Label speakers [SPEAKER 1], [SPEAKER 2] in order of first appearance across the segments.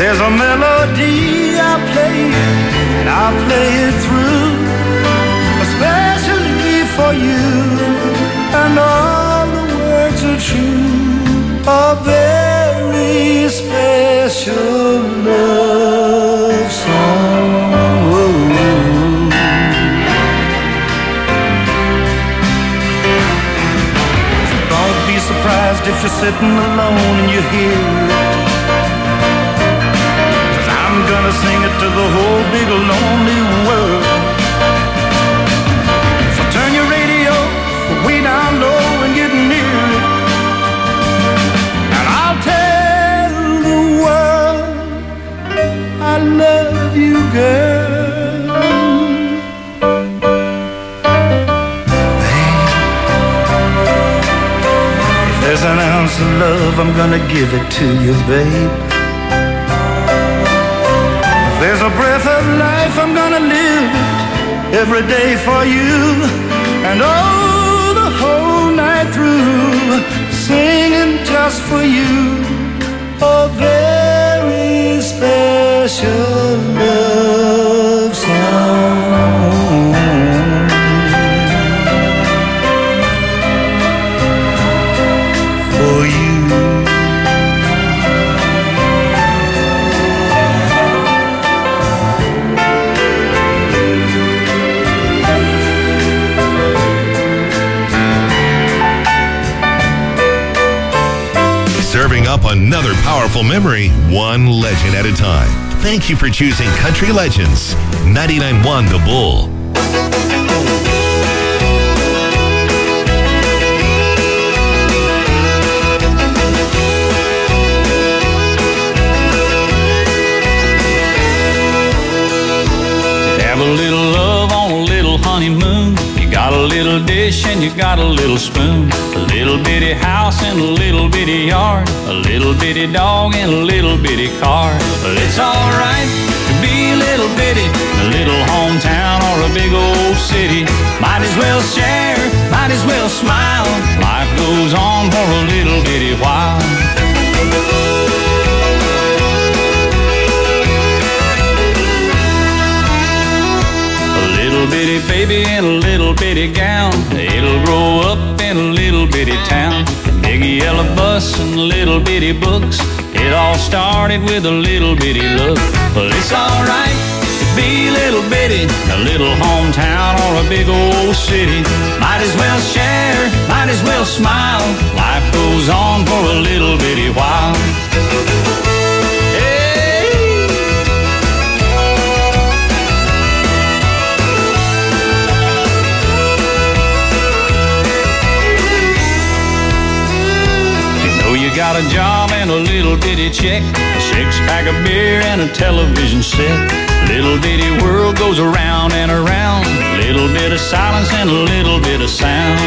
[SPEAKER 1] There's a melody I play, and I play it through, especially for you, and all the words are true. A very special love song. So don't be surprised if you're sitting alone and you hear it, 'cause I'm gonna sing it to the whole big lonely world. So turn your radio way down low and get near it, and I'll tell the world I love you, girl. Babe, if there's an ounce of love, I'm gonna give it to you, babe. If there's a breath of life, I'm gonna live it every day for you, and oh, the whole night through, singing just for you. A very special love song for you.
[SPEAKER 2] Serving up another powerful memory, one legend at a time. Thank you for choosing Country Legends, 99.1 The Bull.
[SPEAKER 3] Have a little love on a little honeymoon. You got a little dish and you got a little spoon. A little bitty house and a little bitty yard. A little bitty dog and a little bitty car. But it's alright to be a little bitty, a little hometown or a big old city. Might as well share, might as well smile. Life goes on for a little bitty while. Little bitty baby in a little bitty gown, it'll grow up in a little bitty town. Big yellow bus and little bitty books, it all started with a little bitty look. Well, it's alright to be a little bitty, a little hometown or a big old city. Might as well share, might as well smile. Life goes on for a little bitty while. You got a job and a little bitty check, a six-pack of beer and a television set. Little bitty world goes around and around, little bit of silence and a little bit of sound.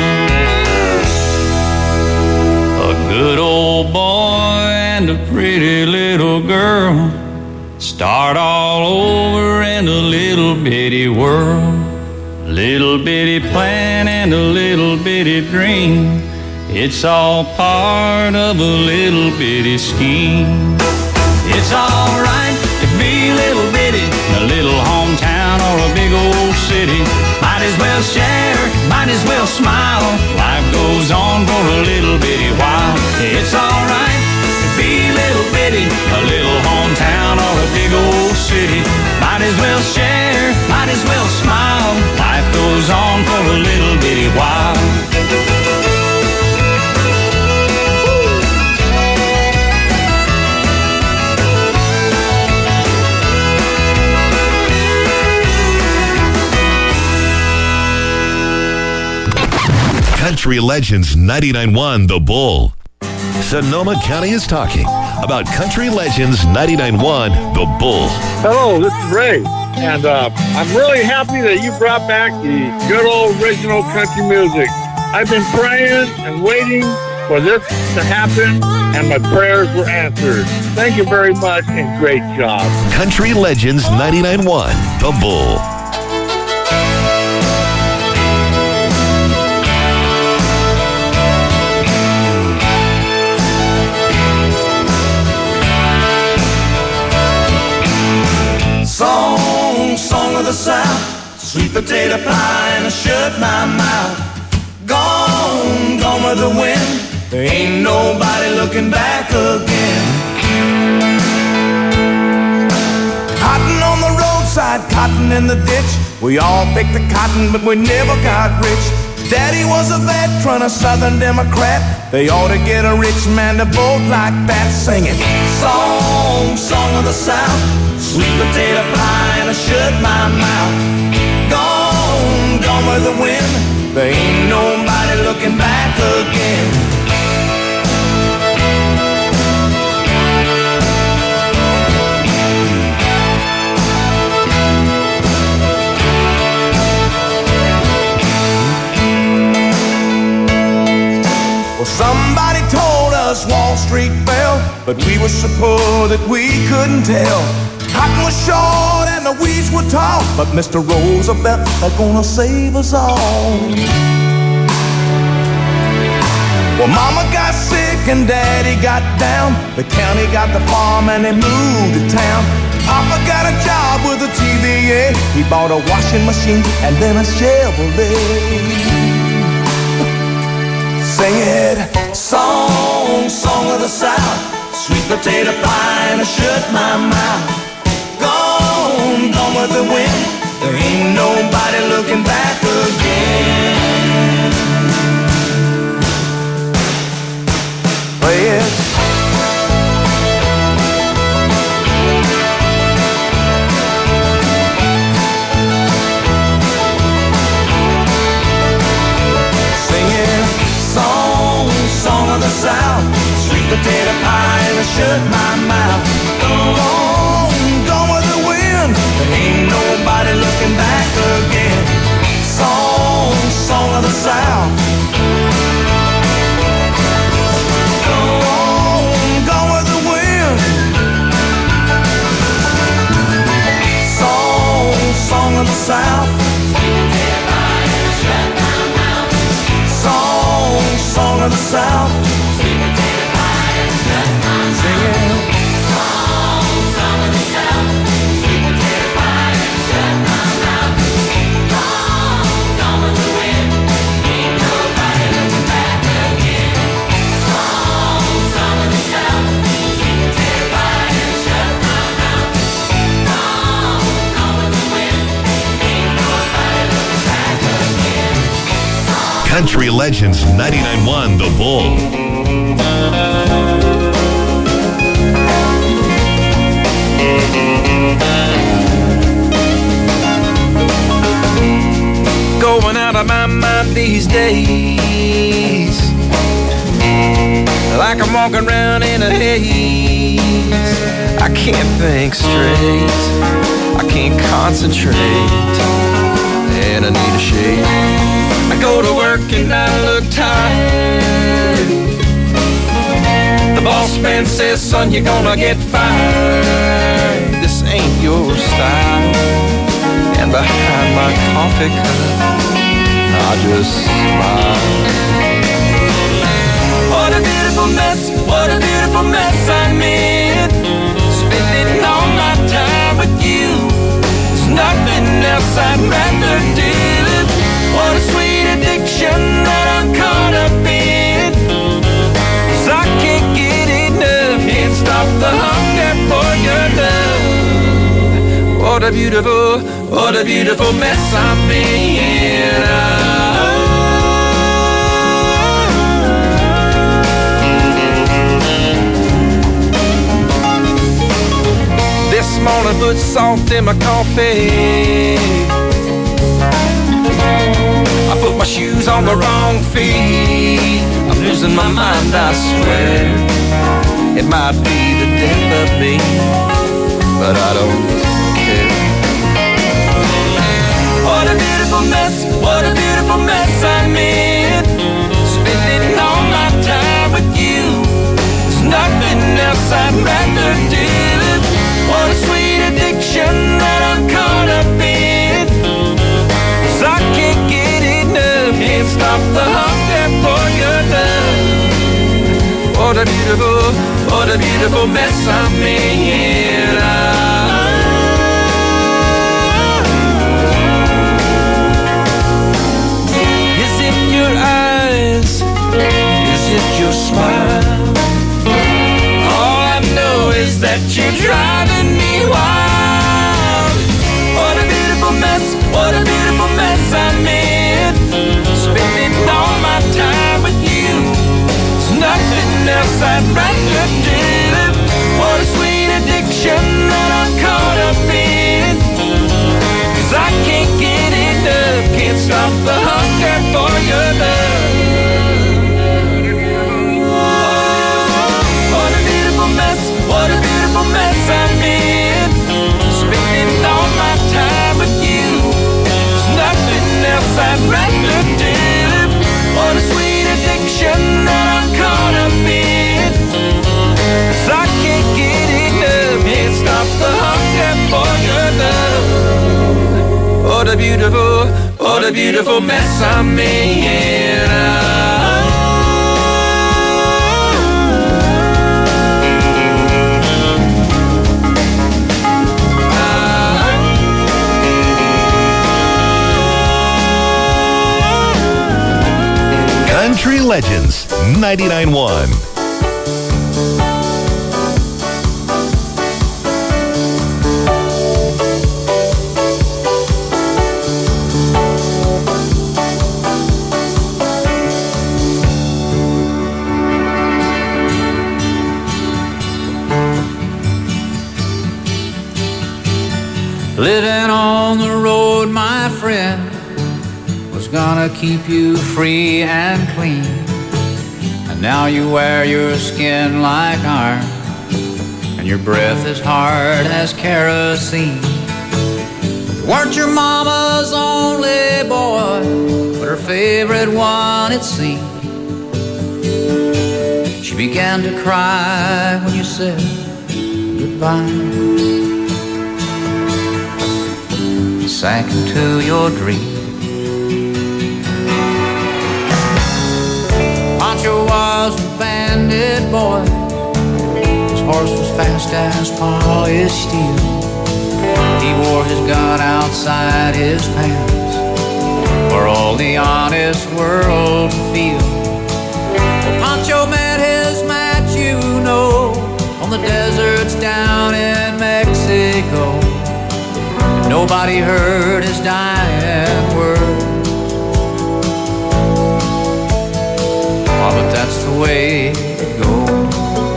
[SPEAKER 3] A good old boy and a pretty little girl start all over in a little bitty world. Little bitty plan and a little bitty dream, it's all part of a little bitty scheme. It's alright to be a little bitty, a little hometown or a big old city. Might as well share, might as well smile. Life goes on for a little bitty while. It's alright to be a little bitty, a little hometown or a big old city. Might as well share, might as well smile. Life goes on for a little bitty while.
[SPEAKER 2] Country Legends 99.1 The Bull. Sonoma County is talking about Country Legends 99.1 The Bull.
[SPEAKER 4] Hello, this is Ray, and I'm really happy that you brought back the good old original country music. I've been praying and waiting for this to happen, and my prayers were answered. Thank you very much, and great job.
[SPEAKER 2] Country Legends 99.1 The Bull.
[SPEAKER 1] of the South, sweet potato pie and I shut my mouth. Gone, gone with the wind, there ain't nobody looking back again. Cotton on the roadside, cotton in the ditch. We all picked the cotton, but we never got rich. Daddy was a veteran, a Southern Democrat. They ought to get a rich man to vote like that, singing song, song of the South, sweet potato pie and I shut my mouth. Gone, gone with the wind, there ain't nobody looking back again. Well, somebody told us Wall Street fell, but we were so poor that we couldn't tell. Cotton was short and the weeds were tall, but Mr. Roosevelt is gonna save us all. Well, Mama got sick and Daddy got down. The county got the farm and they moved to town. Papa got a job with the TVA. He bought a washing machine and then a Chevrolet. Sing it, song, song of the South, sweet potato pie and I shut my mouth. Gone, gone with the wind, there ain't nobody looking back again. Play it. South, sweet potato pie and I shut my mouth. Gone, gone with the wind, there ain't nobody looking back again. Song, song of the South. Gone, gone with the wind. Song, song of the South. Sweet potato pie and I shut my mouth. Song, song of the South.
[SPEAKER 2] Country Legends 99.1 The Bull.
[SPEAKER 5] Going out of my mind these days, like I'm walking around in a haze. I can't think straight, I can't concentrate, and I need a shake. I go to work and I look tired. The boss man says, son, you're gonna get fired. This ain't your style. And behind my coffee cup, I just smile. What a beautiful mess, what a beautiful mess I'm in. Spending all my time with you. There's nothing else I'd rather do. What a sweet addiction that I'm caught up in. 'Cause I can't get enough, can't stop the hunger for your love. What a beautiful mess I'm in. This morning put salt in my coffee. I put my shoes on the wrong feet. I'm losing my mind, I swear. It might be the death of me, but I don't care. What a beautiful mess, what a beautiful mess I'm in. Spending all my time with you. There's nothing else I'd rather do. What a sweet addiction that I'm caught up in. 'Cause I can't get enough, can't stop the hunger for your love. What a beautiful mess I'm in. that you're driving me wild. What a beautiful mess, what a beautiful mess I'm in. Spending all my time with you. There's nothing else I'd rather do. What a sweet addiction that I'm caught up in. 'Cause I can't get enough, can't stop the hunger for your love. What a beautiful mess, what a beautiful mess I'm in. Spending all my time with you. There's nothing else I'd rather do. What a sweet addiction that I'm caught up in. 'Cause I can't get enough, can't stop the hunger for your love. What a beautiful mess I'm in.
[SPEAKER 2] Country Legends 99.1.
[SPEAKER 3] Living on the road, my friend, was gonna keep you free and clean. And now you wear your skin like iron, and your breath is hard as kerosene. You weren't your mama's only boy, but her favorite one, it seemed. She began to cry when you said goodbye. Sank into your dream. Pancho was a bandit boy. His horse was fast as polished steel. He wore his gun outside his pants for all the honest world to feel. Well, Pancho met his match, you know, on the deserts down in Mexico. Nobody heard his dying words. Oh, but that's the way it goes.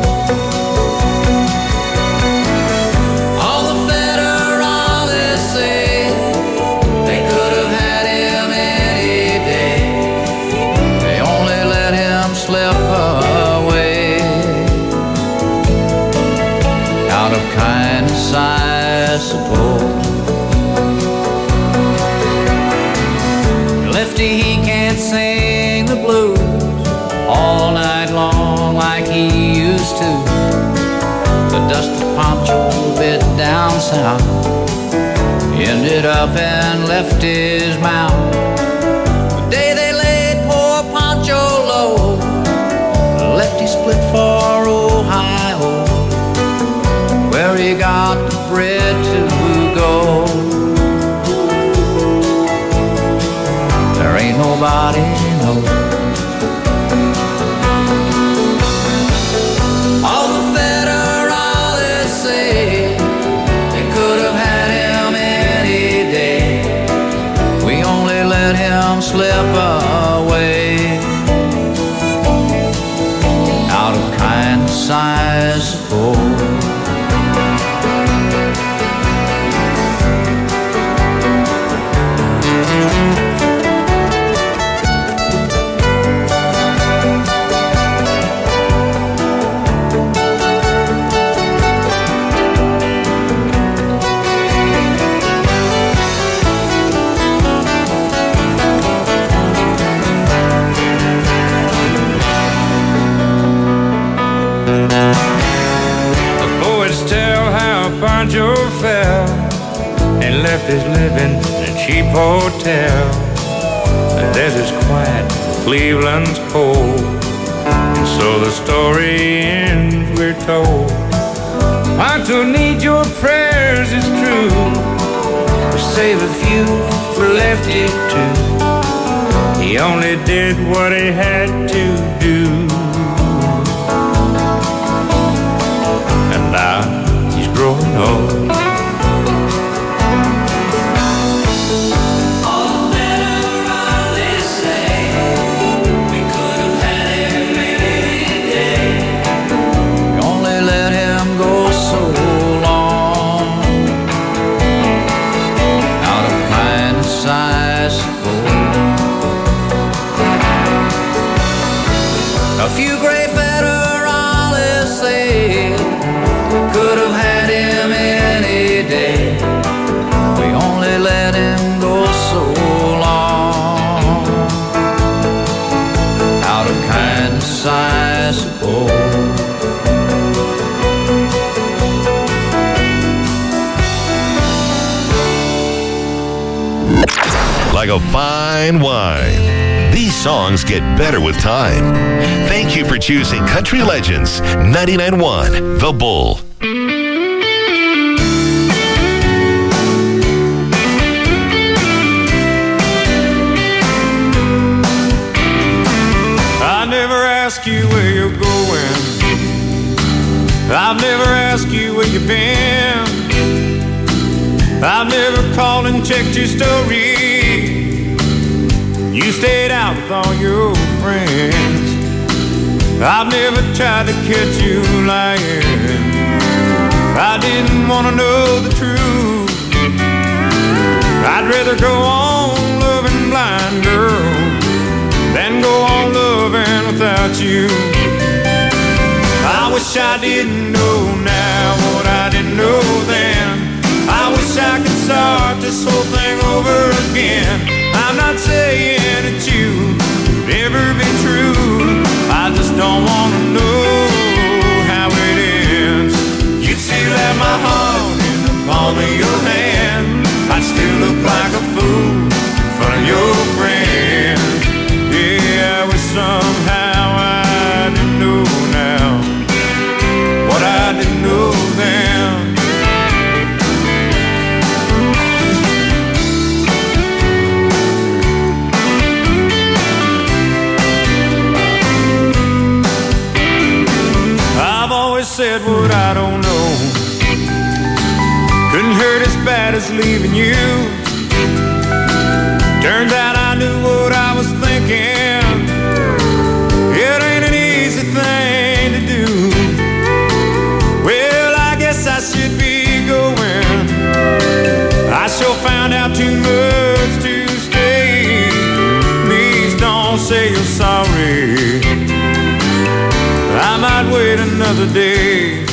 [SPEAKER 3] All the federales say they could have had him any day. They only let him slip away. Out of kindness, I suppose. He can't sing the blues all night long like he used to. The dust of Pancho bit down south ended up and left his mouth. The day they laid poor Pancho low, left he split for Ohio, where he got the bread to go. Ain't nobody knows. All the federales say they could have had him any day. We only let him slip away. Out of kindness, I suppose.
[SPEAKER 1] Pancho fell and left his living in a cheap hotel. The desert's quiet, Cleveland's cold, and so the story ends, we're told. Pancho needs your prayers, it's true, to save a few for Lefty too. He only did what he had to do, and I
[SPEAKER 2] of fine wine. These songs get better with time. Thank you for choosing Country Legends 99.1 The Bull.
[SPEAKER 6] I never ask you where you're going. I've never asked you where you've been. I've never called and checked your story. You stayed out with all your friends. I've never tried to catch you lying. I didn't want to know the truth. I'd rather go on loving blind, girl, than go on loving without you. I wish I didn't know now what I didn't know then. I wish I could start this whole thing over again. I'm not saying that you could ever be true. I just don't want to know how it ends. You'd still have my heart in the palm of your hand. I'd still look like a fool in front of your friends. Yeah, I wish somehow I didn't know now what I didn't know then. I've always said what I don't know. Couldn't hurt as bad as leaving you. Turns out I knew what I was thinking. It ain't an easy thing to do. Well, I guess I should be going. I sure found out too much to stay. Please don't say you're sorry. I might wait another day.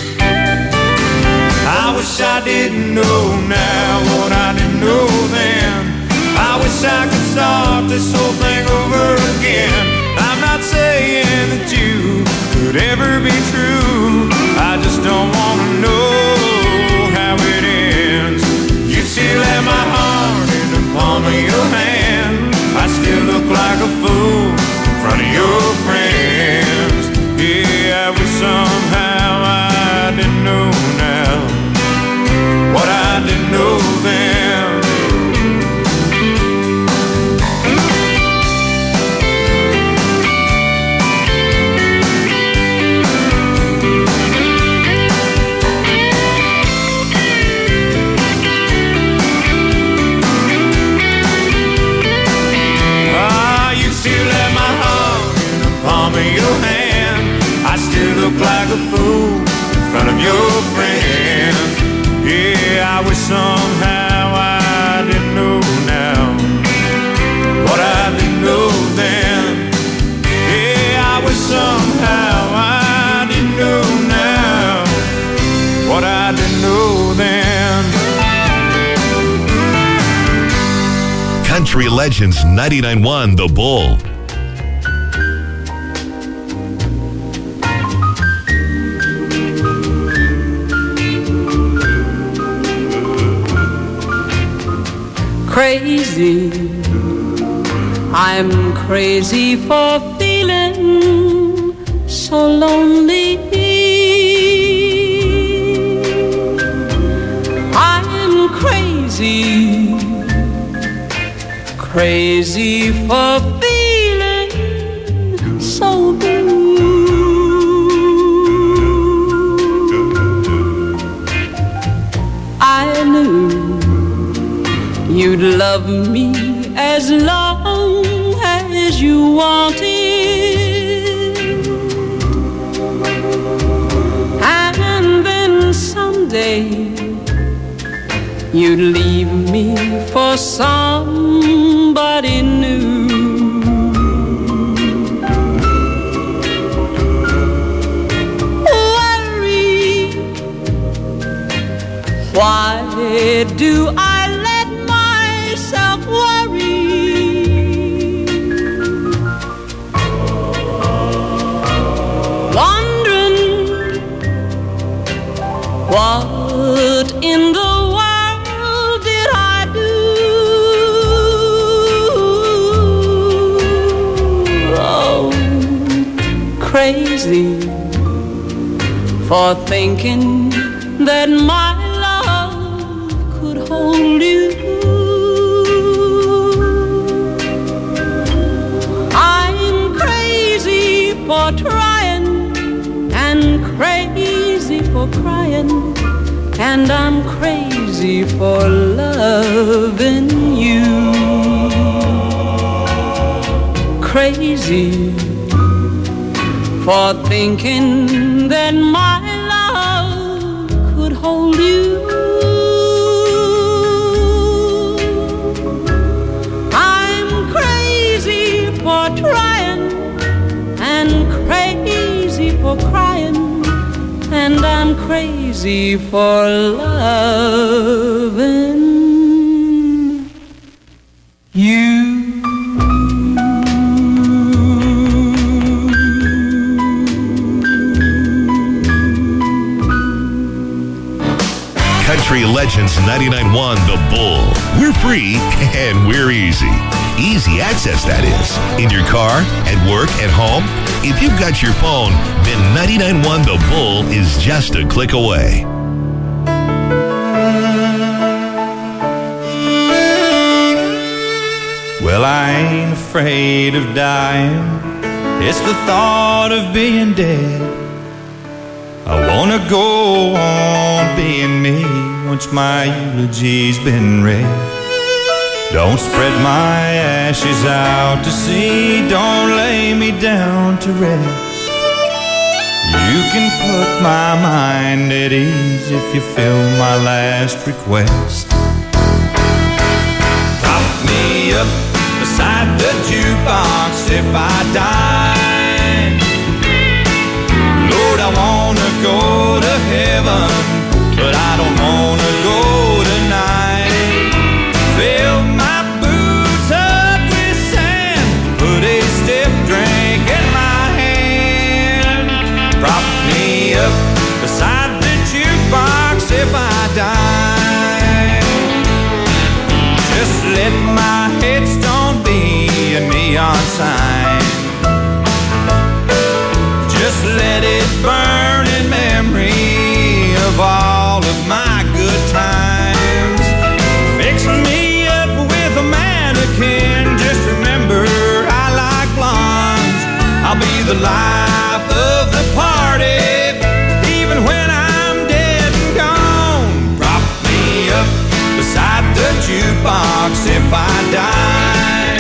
[SPEAKER 6] I wish I didn't know now what I didn't know then. I wish I could start this whole thing over again. I'm not saying that you could ever be true. I just don't want to know how it ends. You still have my heart in the palm of your hand. I still look like a fool in front of your friends. Yeah, I wish somehow I didn't know now what I didn't know then. You still have my heart in the palm of your hand. I still look like a fool in front of your friends. Yeah, I wish somehow I didn't know now what I didn't know then. Yeah, I wish somehow I didn't know now what I didn't know then.
[SPEAKER 2] Country Legends 99.1 The Bull.
[SPEAKER 7] Crazy, I'm crazy for feeling so lonely. I'm crazy, crazy for feeling so blue. I knew you'd love me as long as you wanted, and then someday you'd leave me for somebody new. Worry, why do I what in the world did I do? crazy for thinking that my love could hold you. I'm crazy for trying and crazy for crying, and I'm crazy for loving you. Crazy for thinking that my love could hold you. I'm crazy for trying and crazy for crying, and I'm crazy for loving you.
[SPEAKER 2] Country Legends 99.1 The Bull. We're free and we're easy. Easy access, that is. In your car, at work, at home. If you've got your phone, then 99.1 The Bull is just a click away.
[SPEAKER 6] Well, I ain't afraid of dying. It's the thought of being dead. I wanna go on being me once my eulogy's been read. Don't spread my ashes out to sea, don't lay me down to rest. You can put my mind at ease if you fill my last request. Prop me up beside the jukebox if I die. Lord, I wanna go to heaven, but I don't wanna go tonight. Fill my boots up with sand, put a stiff drink in my hand. Prop me up beside the jukebox if I die. Just let my headstone be a neon sign. Just let it burn in memory of all of my good times. Fix me up with a mannequin. Just remember I like blondes. I'll be the life of the party, even when I'm dead and gone. Prop me up beside the jukebox if I die.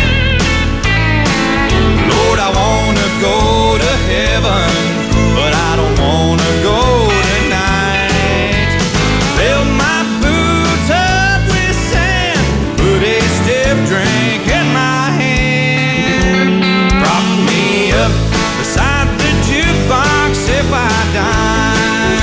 [SPEAKER 6] Lord, I wanna go to heaven, but I don't wanna go tonight. Fill my boots up with sand, put a stiff drink in my hand. Prop me up beside the jukebox if I die.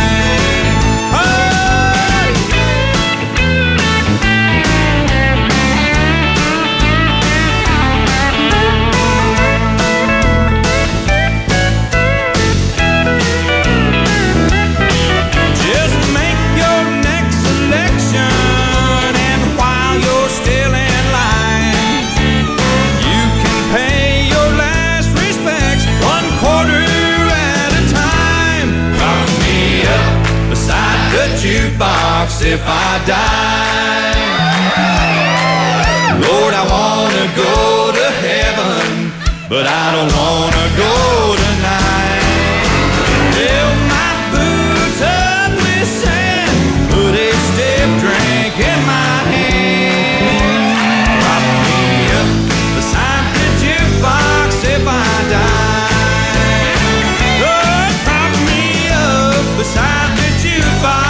[SPEAKER 6] Jukebox if I die. Lord, I wanna go to heaven, but I don't wanna go tonight. Fill my boots up with sand, put a stiff drink in my hand. Prop me up beside the jukebox if I die. Lord, prop me up beside the jukebox.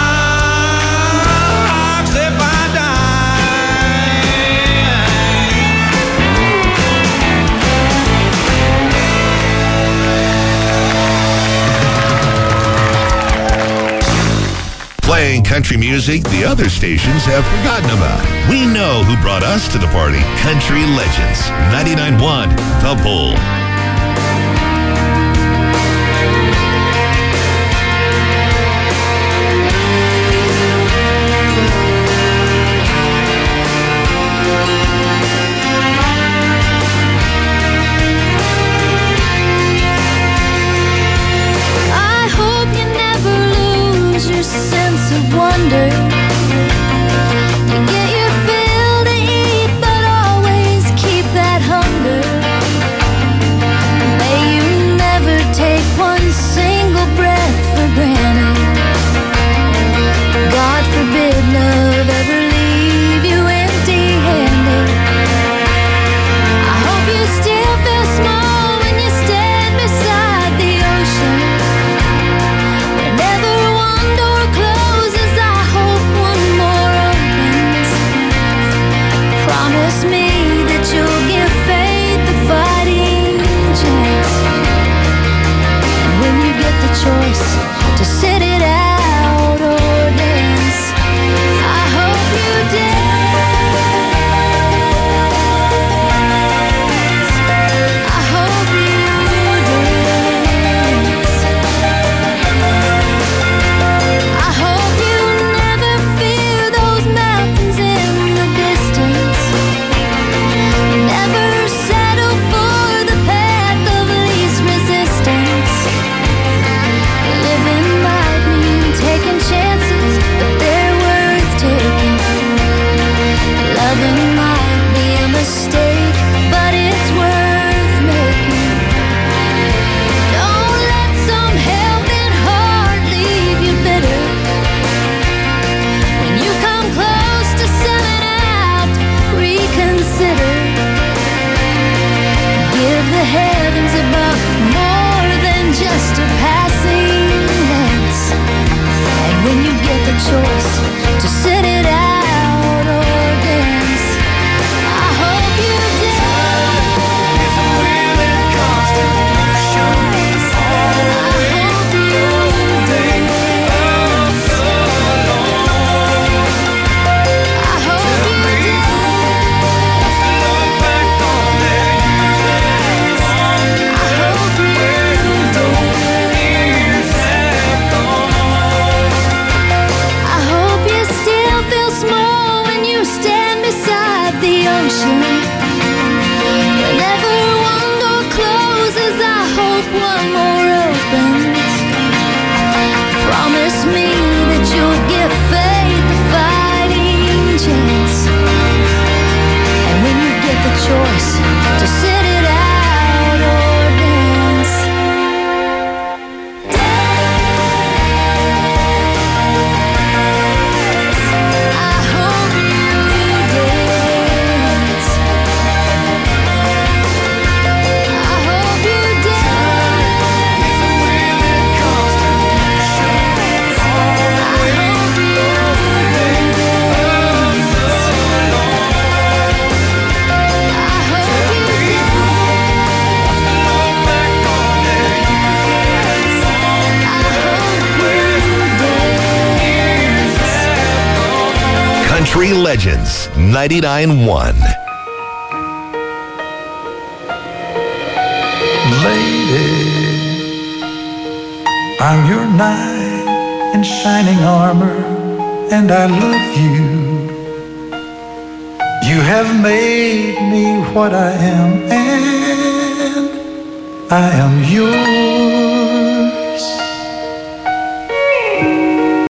[SPEAKER 2] Playing country music the other stations have forgotten about. We know who brought us to the party. Country Legends 99.1 The Bull.
[SPEAKER 8] when you get the choice to sit it out or dance, I hope you dance. If the will and constitution always whenever one door closes, I hope one more opens. Promise me that you'll give faith a fighting chance. And when you get the choice to sit it out or dance, I hope you dance. I hope you dance. If the will and constitution always
[SPEAKER 2] Country Legends 99.1.
[SPEAKER 9] Lady, I'm your knight in shining armor, and I love you. You have made me what I am, and I am yours.